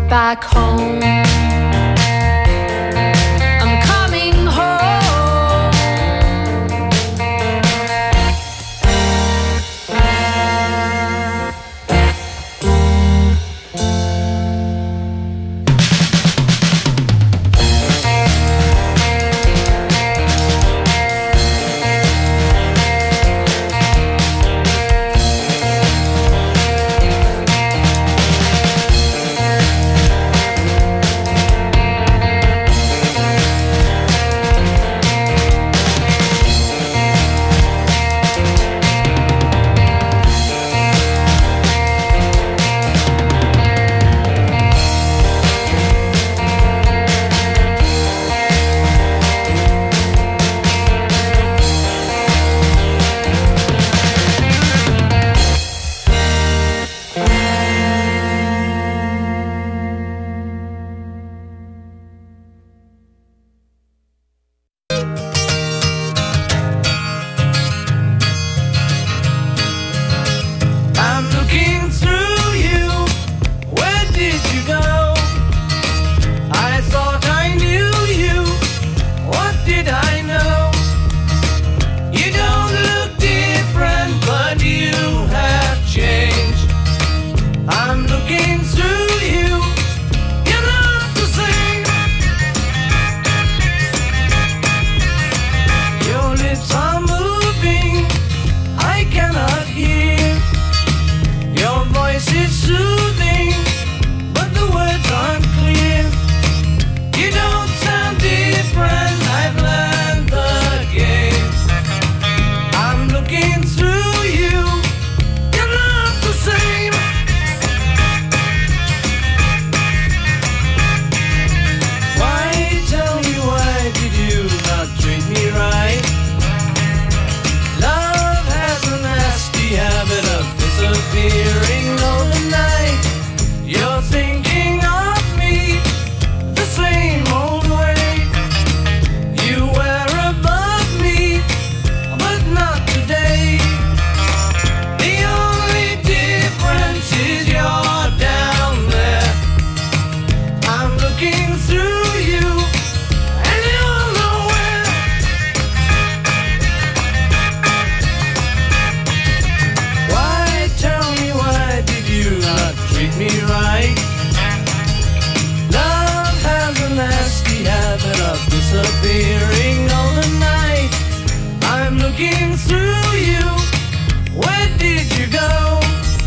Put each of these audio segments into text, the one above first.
back home. I'm coming home. Disappearing overnight. I'm looking through you. Where did you go?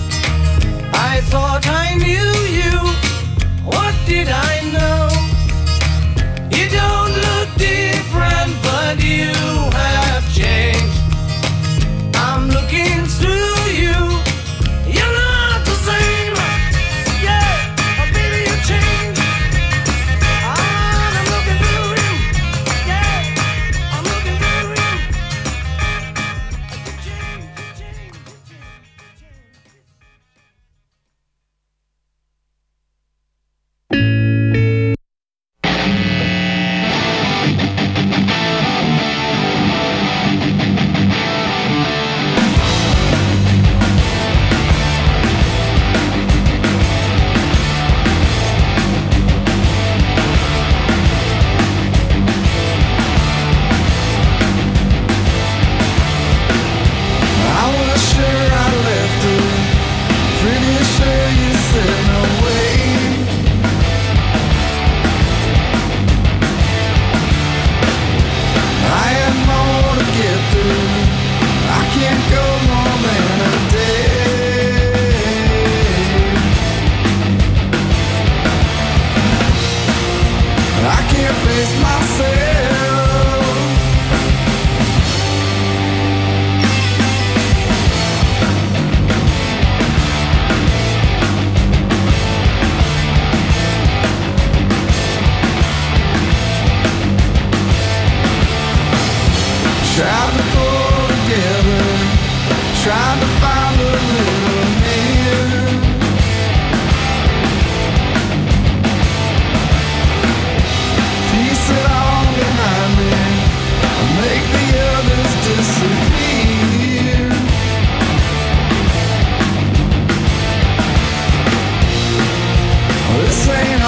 I thought I knew you. What did I know? You don't look different, but you have changed. I'm looking through you. You're not the same. Yeah, oh, baby, you changed. I'm looking through you. Yeah, I'm looking through you. You changed, you changed, you changed, you changed. I was sure I left her, pretty sure you said no way. I had more to get through, I can't go more than a day. I can't face myself. Tried to pull together, tried to find a little hand. Piece it all behind me, make the others disappear. This ain't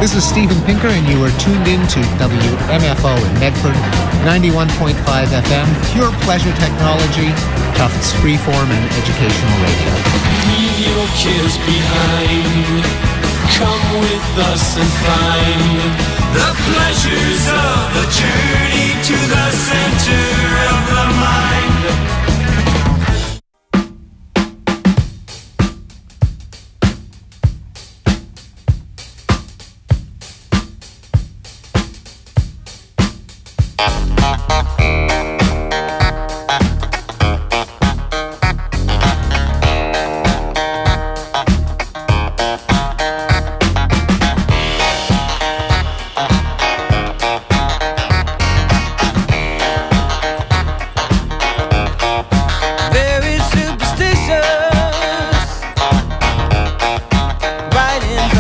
This is Steven Pinker, and you are tuned in to WMFO in Medford, 91.5 FM, pure pleasure technology, Tufts freeform and educational radio. Leave your cares behind. Come with us and find the pleasures of the journey to the center of the mind.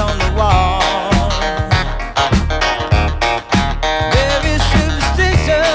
Very superstitious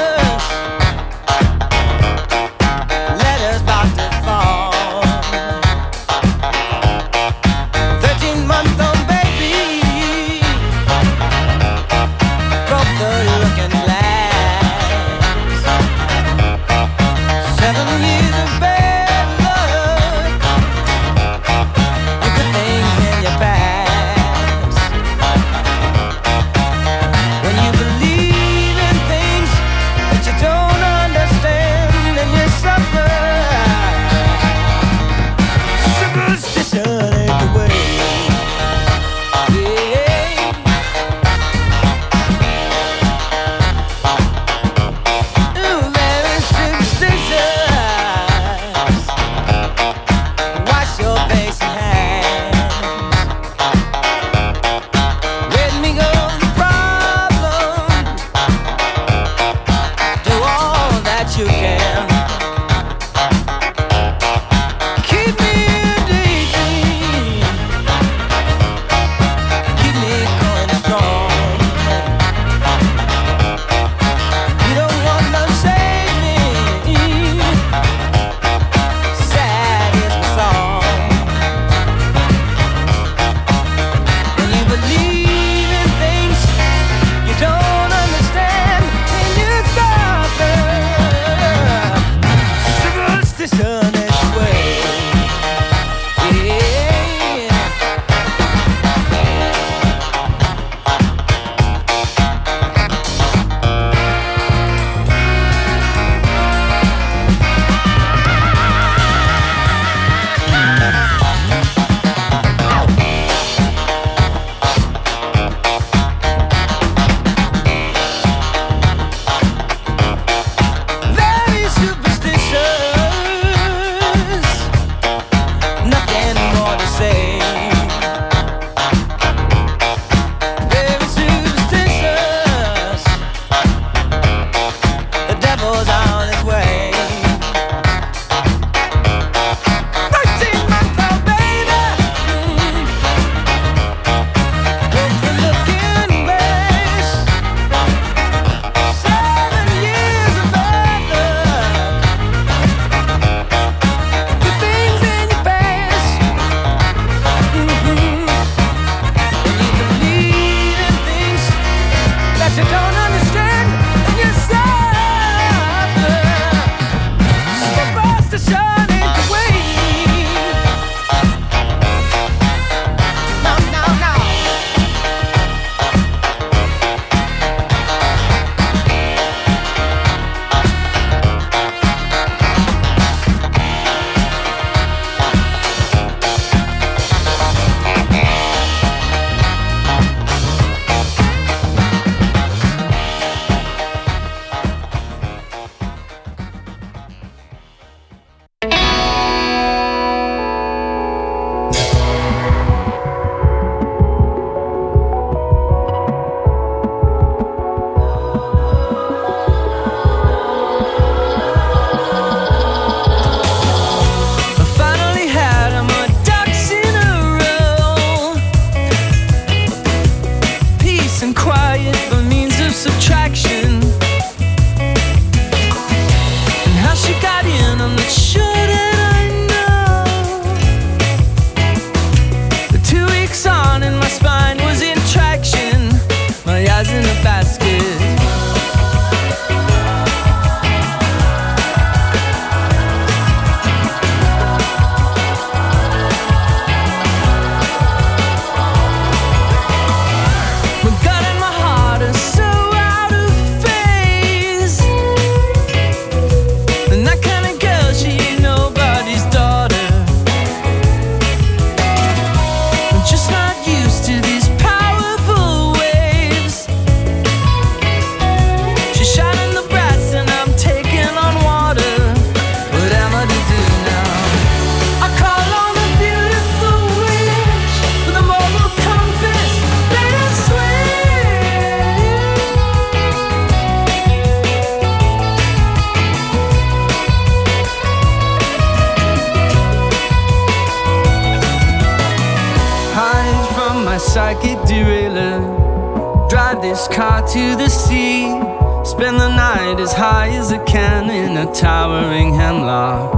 drive this car to the sea. Spend the night as high as I can in a towering hemlock.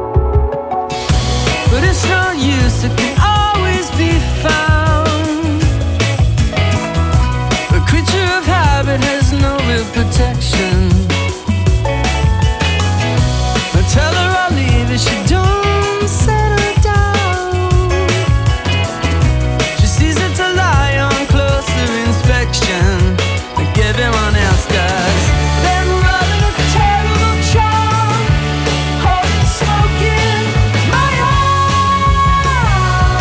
But it's no use, it can always be found. A creature of habit has no real protection. I tell her I'll leave if she don't settle down. She sees it to lie on closer inspection, like everyone else does. Then running a terrible charm, holding smoke in my heart.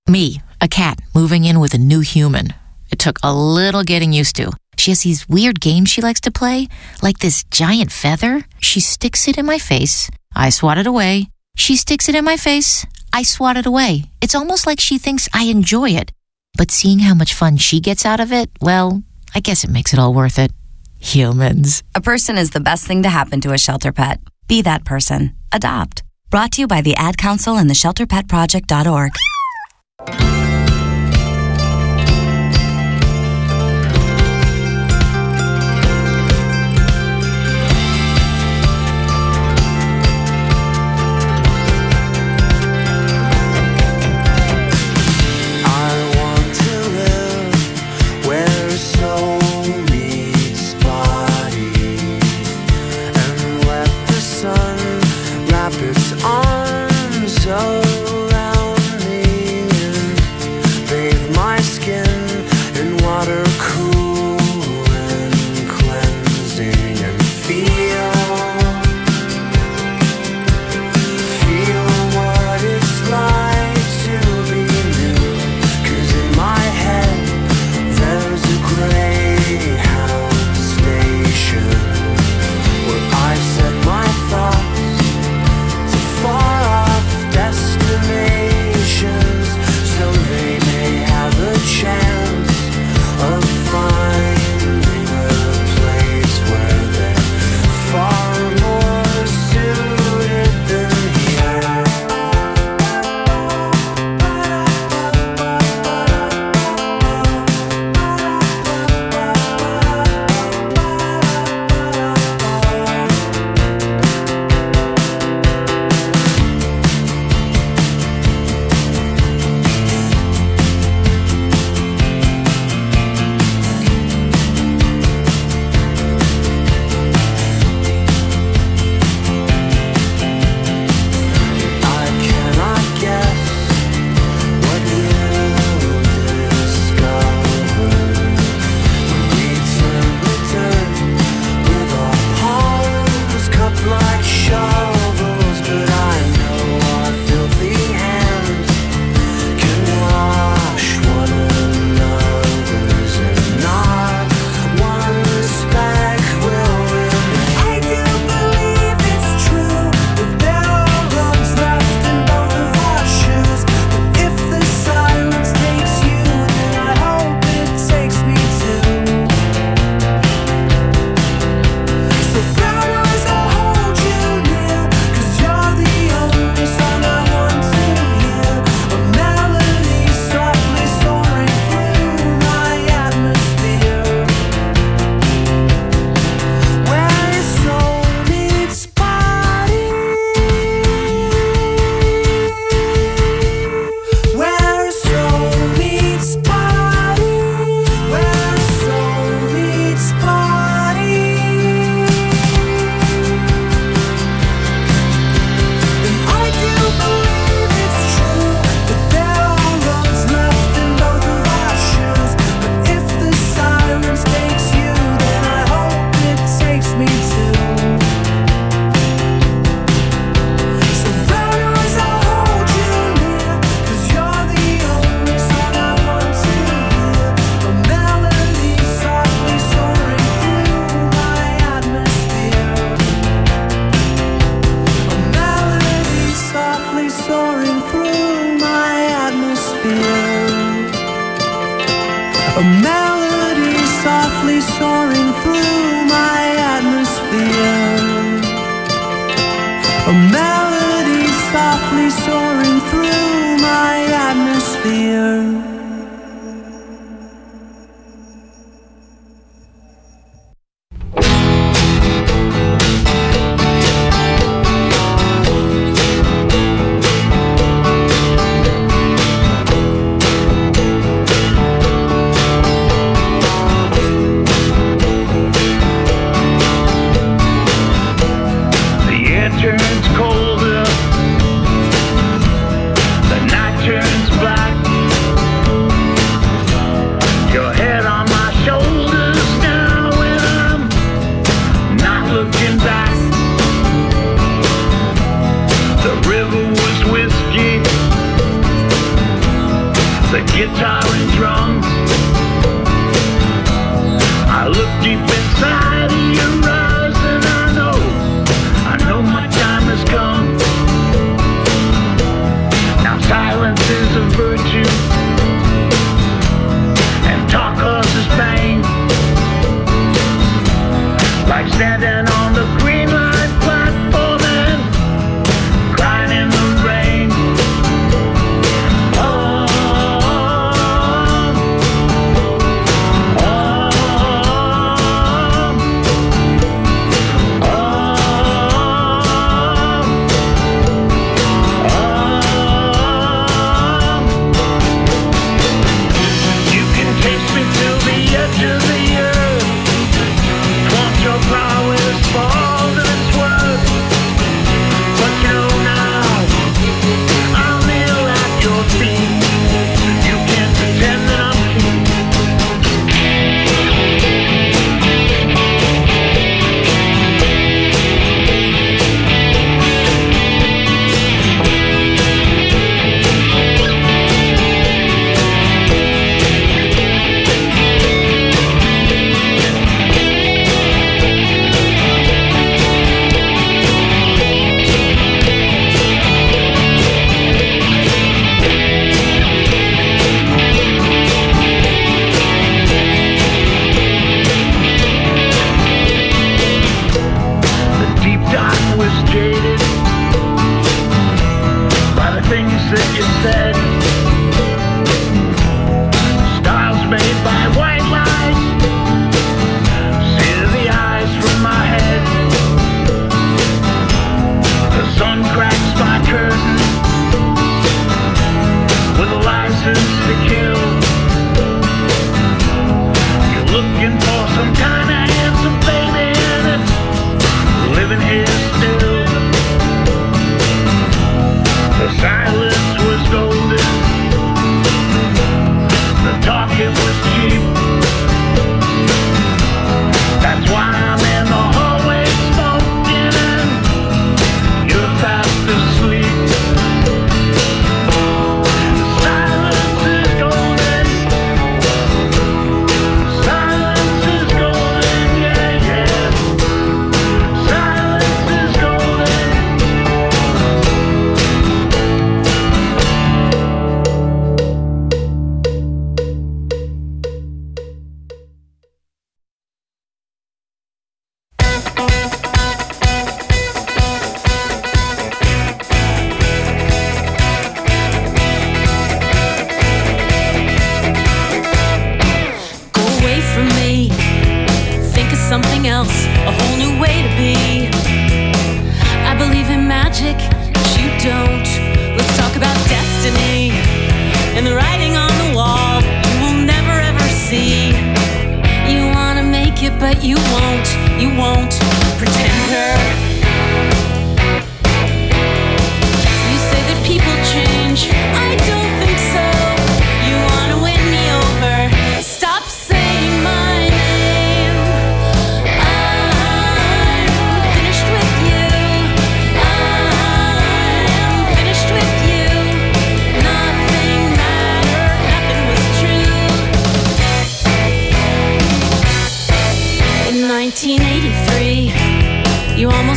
Me, a cat, moving in with a new human. It took a little getting used to. She has these weird games she likes to play, like this giant feather. She sticks it in my face. I swat it away. She sticks it in my face. I swat it away. It's almost like she thinks I enjoy it. But seeing how much fun she gets out of it, well, I guess it makes it all worth it. Humans. A person is the best thing to happen to a shelter pet. Be that person. Adopt. Brought to you by the Ad Council and the ShelterPetProject.org. A melody softly soaring through my atmosphere. A melody softly soaring through my atmosphere. Turns cold guitar and drums. I look deep inside of your eyes and I know my time has come. Now silence is a virtue and talk causes pain. Like standing on the green line platform and crying in the rain. You can taste me till the edge of the earth. Want your prowess for all that it's worth. But you know now, I'll kneel at your feet. You can't pretend that I'm king. The deep dark was jaded by the things that you said. Styles made by white lies sear the eyes from my head. The sun cracks my curtain with a license to kill. You're looking for some kind of handsome baby and it's living here still. The silence was golden, the talk it was cheap. That's why I'm in the hallway smoking and you're fast asleep. Silence is golden. Silence is golden, yeah, yeah. Silence is golden. Go away from me. Think of something else, a whole new way to be. I believe in magic, but you don't. Let's talk about destiny and the writing on the wall you will never ever see. You wanna make it, but you won't. You won't. Pretender. You say that people change. I don't think so. You wanna win me over. Stop saying my name. I'm finished with you. I'm finished with you. Nothing mattered. Nothing was true. In 1983, you almost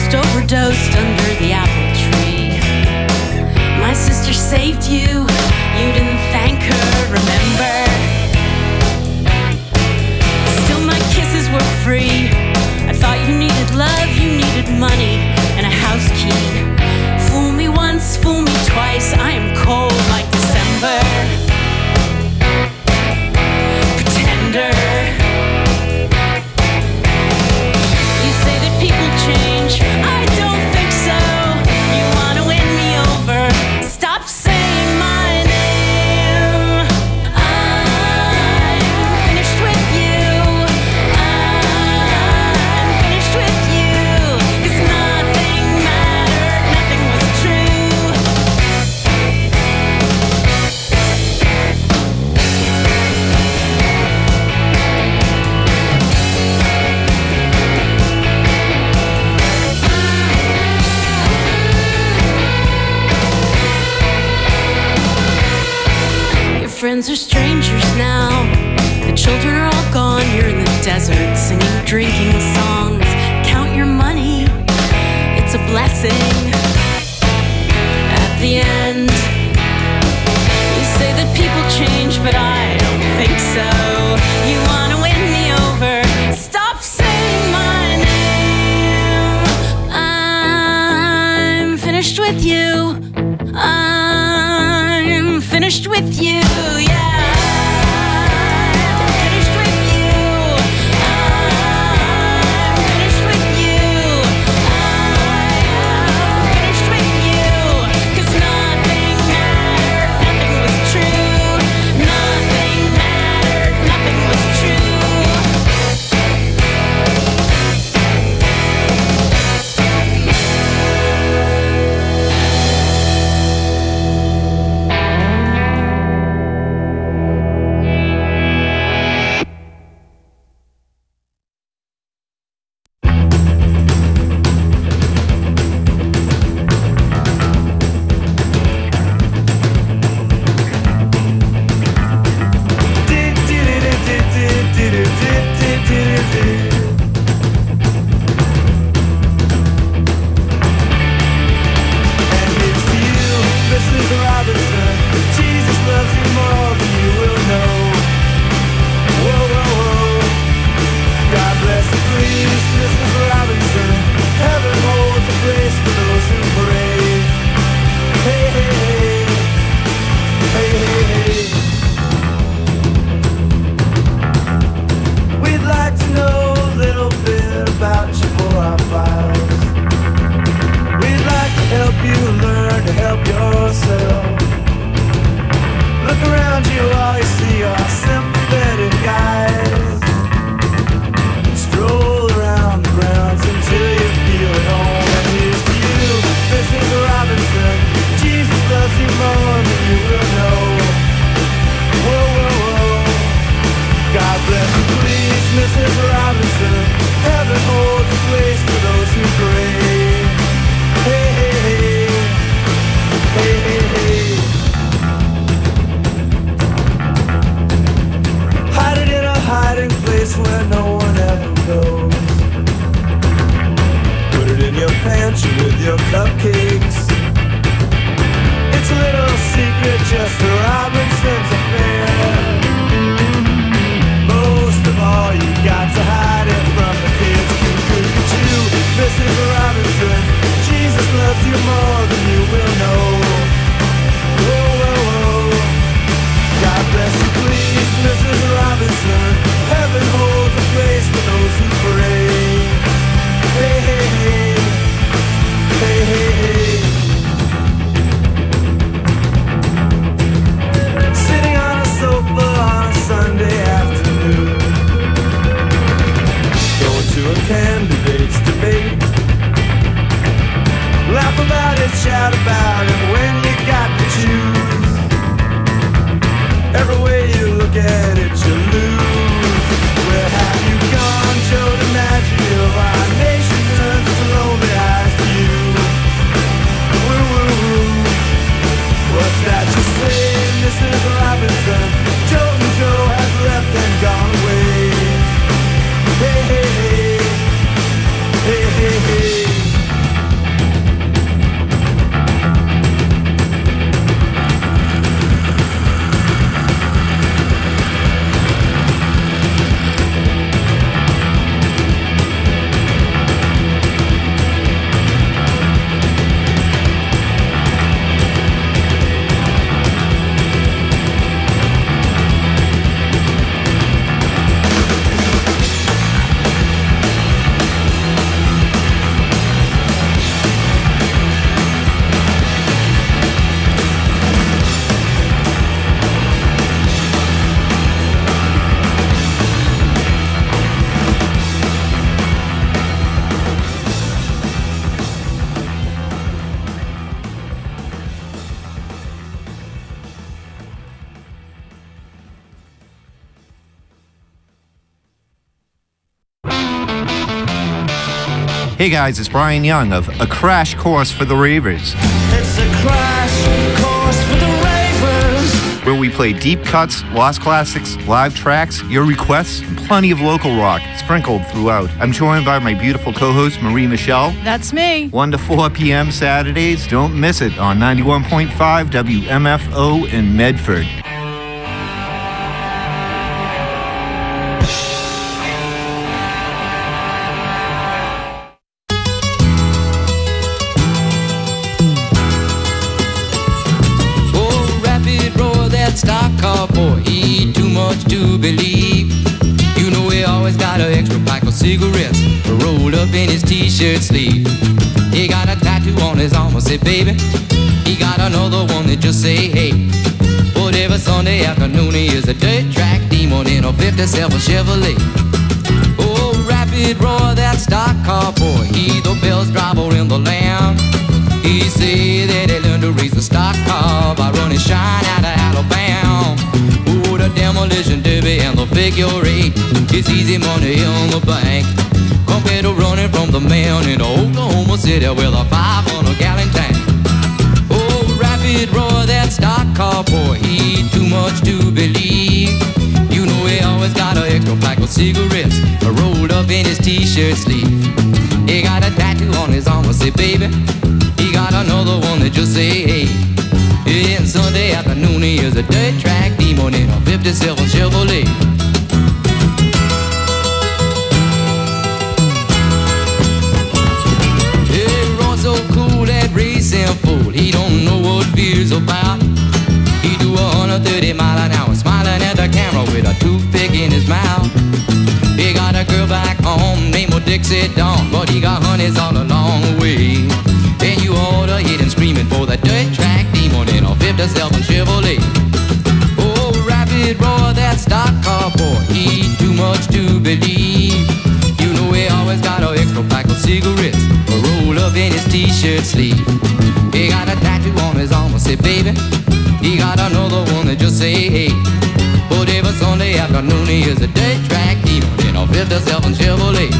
blessing at the end. You say that people change, but I don't think so. You wanna win me over, stop saying my name. I'm finished with you. I'm finished with you, yeah. Hey guys, it's Brian Young of A Crash Course for the Ravers. It's a crash course for the ravers. where we play deep cuts, lost classics, live tracks, your requests, and plenty of local rock sprinkled throughout. I'm joined by my beautiful co-host, Marie Michelle. That's me. 1 to 4 p.m. Saturdays. Don't miss it on 91.5 WMFO in Medford. Stock car boy, he eat too much to believe. You know he always got an extra pack of cigarettes rolled up in his t-shirt sleeve. He got a tattoo on his arm that say baby. He got another one that just say hey. But every Sunday afternoon he is a dirt track demon in a 57 Chevrolet. Oh, rapid roar, that stock car boy, he the best driver in the land. He say that he learned to race a stock car by running shine out of Alabama. Oh, the demolition derby and the figure eight, it's easy money in the bank compared to running from the man in Oklahoma City with a 500-gallon tank. Oh, rapid roar, that stock car boy, he eat too much to believe. You know he always got an extra pack of cigarettes rolled up in his t-shirt sleeve. He got a tattoo on his arm that say baby. He got another one that just say hey. And Sunday afternoon he is a dirt track demon in a 57 Chevrolet. He runs so cool, that racing fool, he don't know what fear's about. He do 130 miles an hour, smiling at the camera with a toothpick in his mouth. He got a girl back home named Dixie Dawn, but he got honeys all along the way. And you ought to hit him screaming for the dirt track demon in a 57 Chevrolet. Oh, rapid roar, that stock car boy, he eat too much to believe. You know he always got an extra pack of cigarettes rolled up in his t-shirt sleeve. He got a tattoo on his arm that say baby. He got another one that just say hey. But every Sunday afternoon he is a dirt track demon in a 57 Chevrolet.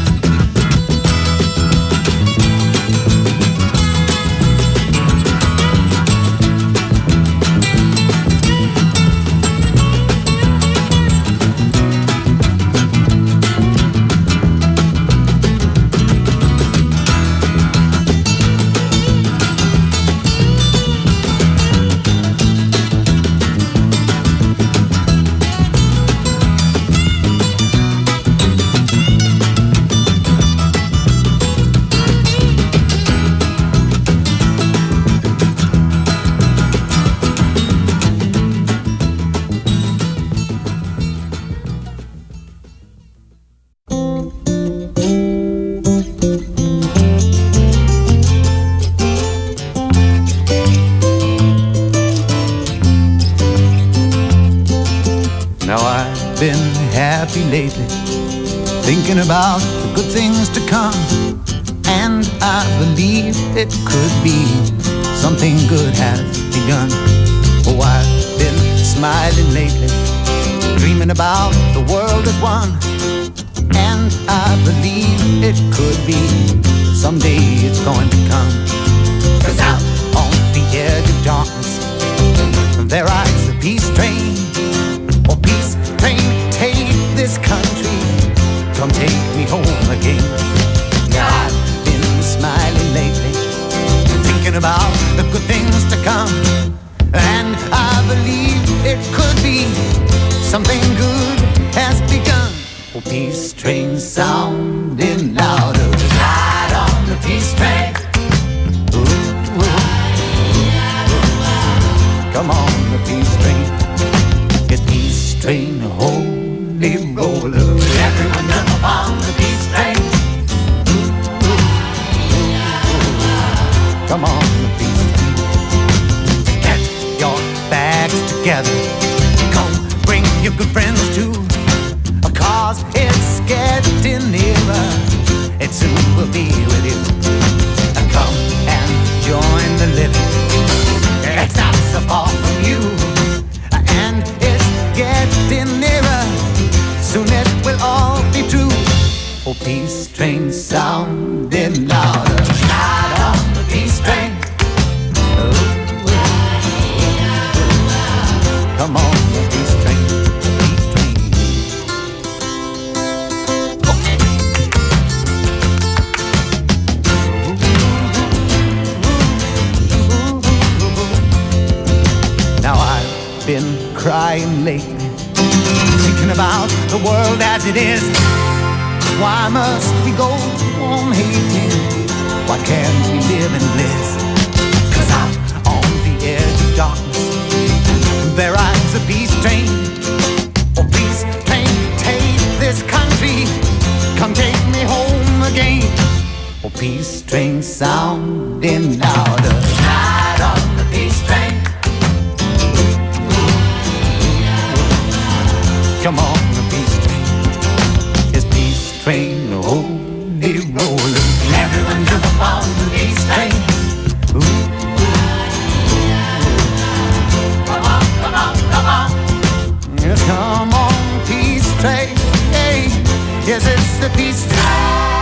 Lately, thinking about the good things to come, and I believe it could be something good has begun. Oh, I've been smiling lately, dreaming about the world as one, and I believe it could be someday it's going to come. 'Cause out on the edge of darkness there rides a peace train. Oh, peace train, take this country, come take me home again. Now I've been smiling lately, thinking about the good things to come, and I believe it could be something good has begun. Oh, peace train sounding louder, ride on the peace train. Ooh, ooh, ooh. Come on, the peace train. It's peace train, holy roller. Everyone up on the peace train. Ooh, ooh, ooh, ooh. Come on, the peace train. Get your bags together. Go bring your good friends too. 'Cause it's getting nearer. It soon will be with you. Come and join the living. It's not so far from you. And it's getting nearer. Soon it will all be true. Oh, peace train sounding louder. Ride on the peace train. crying lately, thinking about the world as it is. Why must we go on hating? Why can't we live in bliss? 'Cause out on the edge of darkness there rides a peace train. Oh, peace train, take this country, come take me home again. Oh, peace train sounding louder, ride on the peace train. Come on, the peace train, it's peace train, holy rollin'. Everyone jump on the peace train. Ooh. Come on, come on, come on. Yes, come on, peace train. Hey, yes, it's the peace train.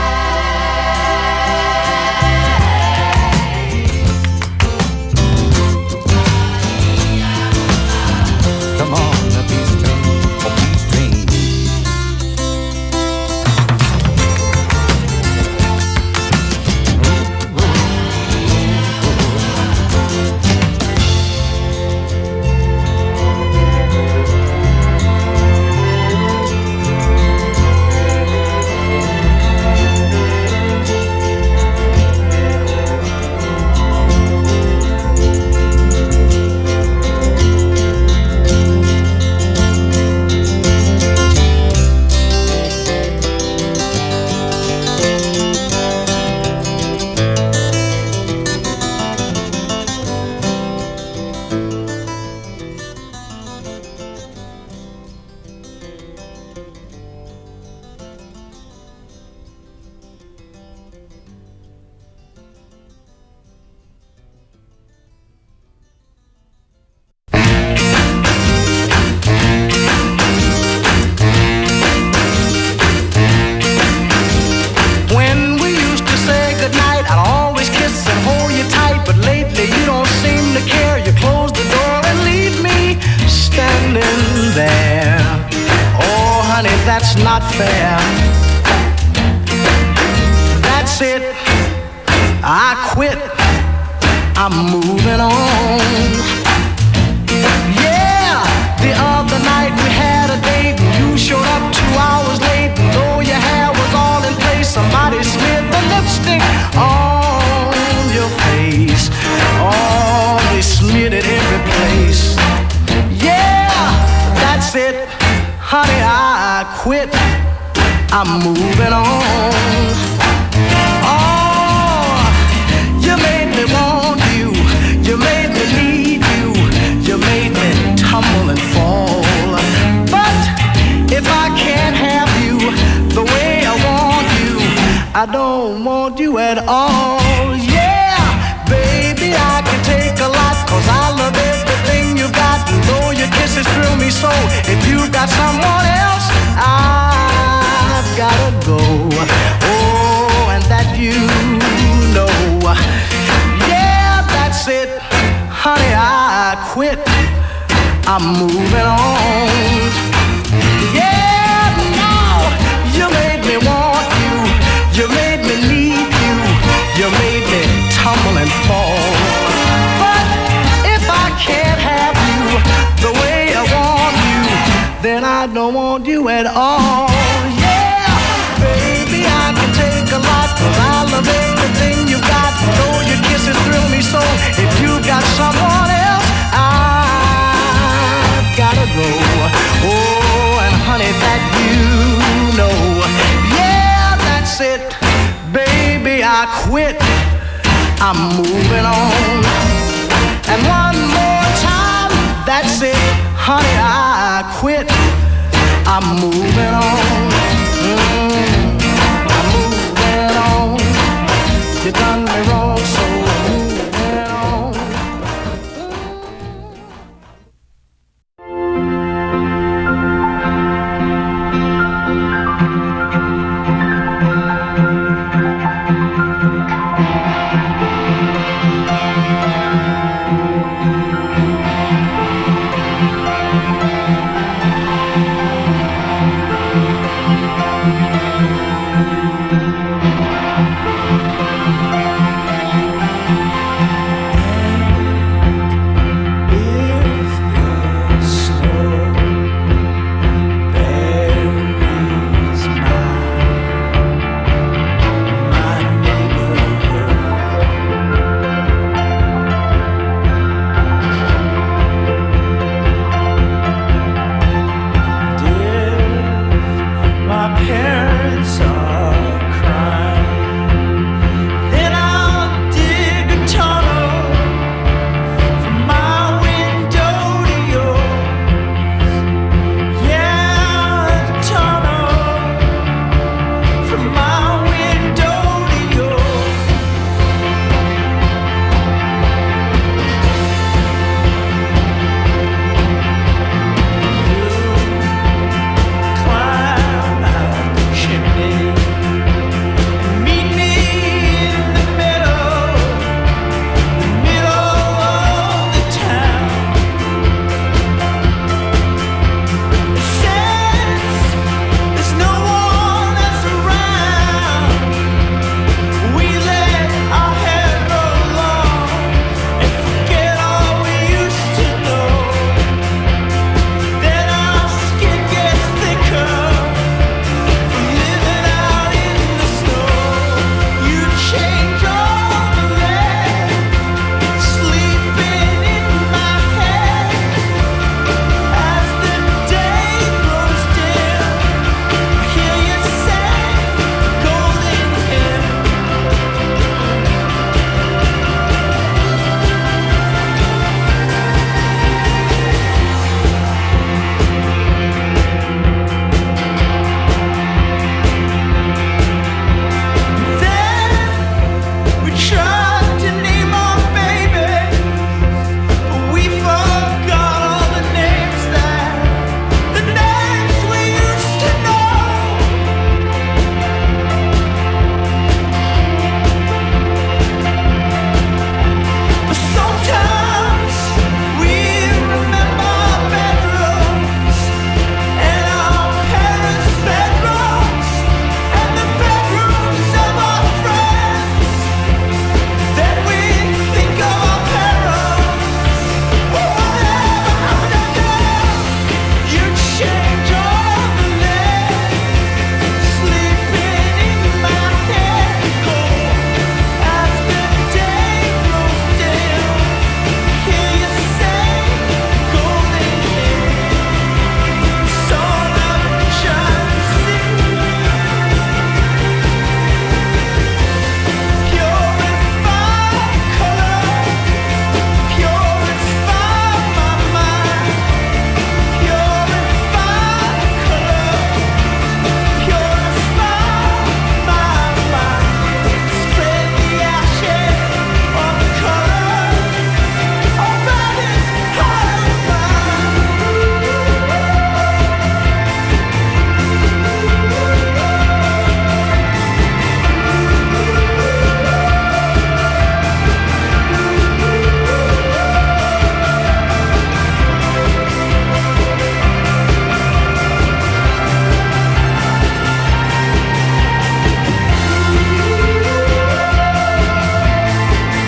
Come on, the peace train, oh, peace train. That's not fair. That's it. I quit. I'm moving on. Yeah, the other night we had a date and you showed up 2 hours late. And though your hair was all in place, somebody smeared the lipstick on your face. Oh, they smeared it every place. Yeah, that's it. Honey, I quit. I'm moving on. Oh, you made me want you. You made me need you. You made me tumble and fall. But if I can't have you the way I want you, I don't want you at all. Yeah, baby, I can take a lot, 'cause I love everything you got. And though your kisses thrill me so, if you've got someone else, I've gotta go. Oh, and that you know. Yeah, that's it. Honey, I quit. I'm moving on. Yeah, no, you made me want you. You made me need you. You made me tumble and fall. But if I can't have you the way I want you, then I don't want you at all. Yeah, baby, I can take a lot, 'cause I love everything you got. Though your kisses thrill me so, if you got someone else, I've gotta go. Oh, and honey, that you know. Yeah, that's it. Baby, I quit. I'm moving on. And one more time, that's it. Honey, I quit. I'm moving